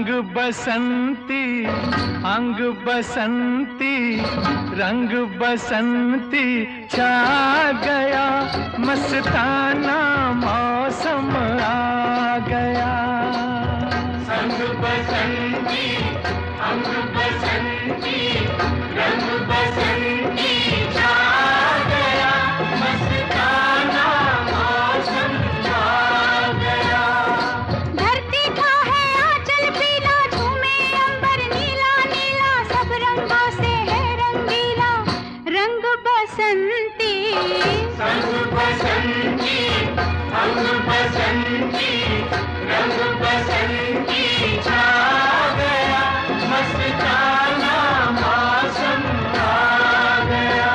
रंग बसंती, अंग बसंती, रंग बसंती छा गया, मस्ताना मौसम आ गया। संग बसंती, अंग बसंती, रंग बसंती छा गया, मस्ताना मौसम आ गया। धरती का है आंचल पीला, झूमे अंबर नीला नीला, सब रंगों से है रंगीला, रंग बसंती। संग बसंती, अंग बसंती, रंग बसंती छा गया, मस्ताना मौसम आ गया।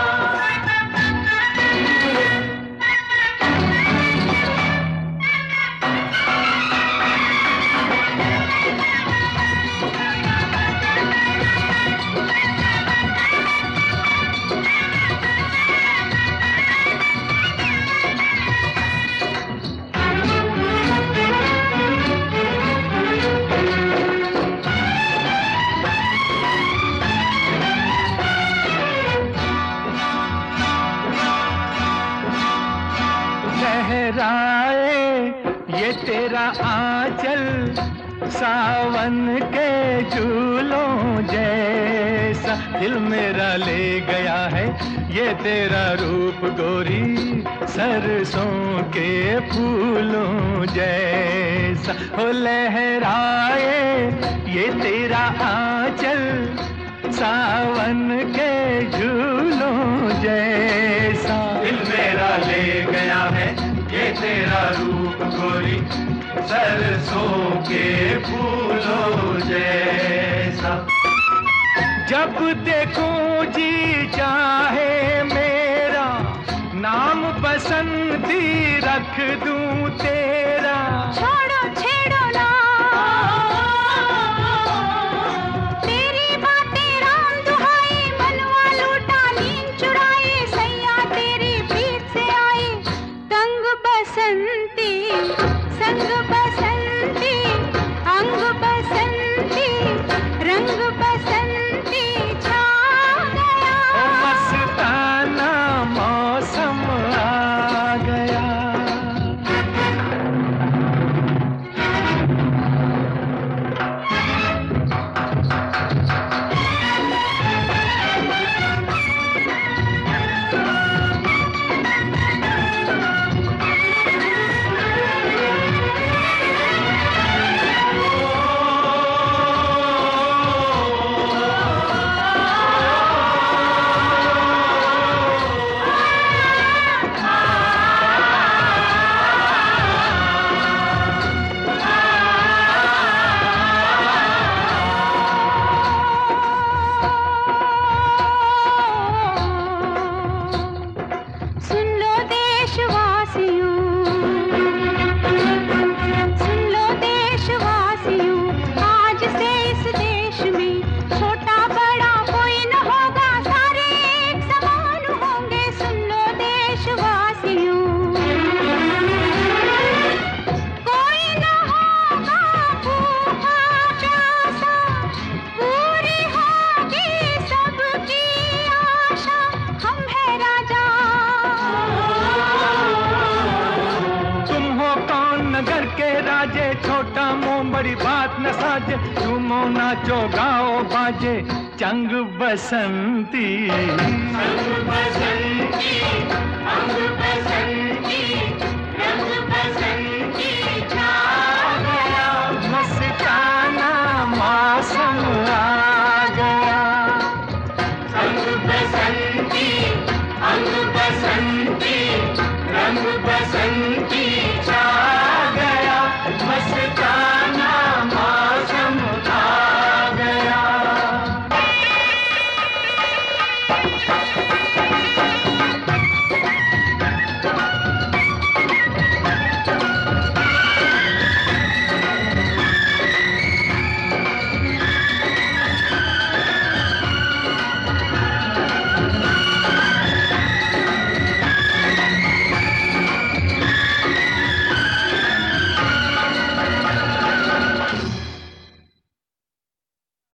लहराए ये तेरा आंचल, सावन के झूलों जैसा, दिल मेरा ले गया है ये तेरा रूप गोरी, सरसों के फूलों जैसा। हो लहराए ये तेरा आंचल, सावन के झूलों जैसा, दिल मेरा ले गया है ये तेरा रूप गोरी, सरसों के फूलों जैसा। जब देखूं जी चाहे मेरा, नाम बसंती रख दूं तेरा। छोड़ो छेड़ो ना तेरी बातें, राम दुहाई, मनवा लूटा नींद चुराई, सैया तेरी प्रीत से आई, तंग बसंती। संग बसंती, अंग बसंती, रंग बसंती छा गया, ओ मस्ताना मौसम आ गया। सुन लो देशवासियों, सुन लो देशवासियों, आज से इस देश में छोटा बड़ा कोई न होगा, सारे एक समान होंगे। सुन लो देशवासियों, कोई न होगा भूखा प्यासा, पूरी होगी सबकी आशा, हम है राजा। तुम हो कौन नगर के राजे, छोटा मुंह बड़ी बात न साजे, झूमो नाचो गाओ बाजे, चंग बसंती। संग बसंती,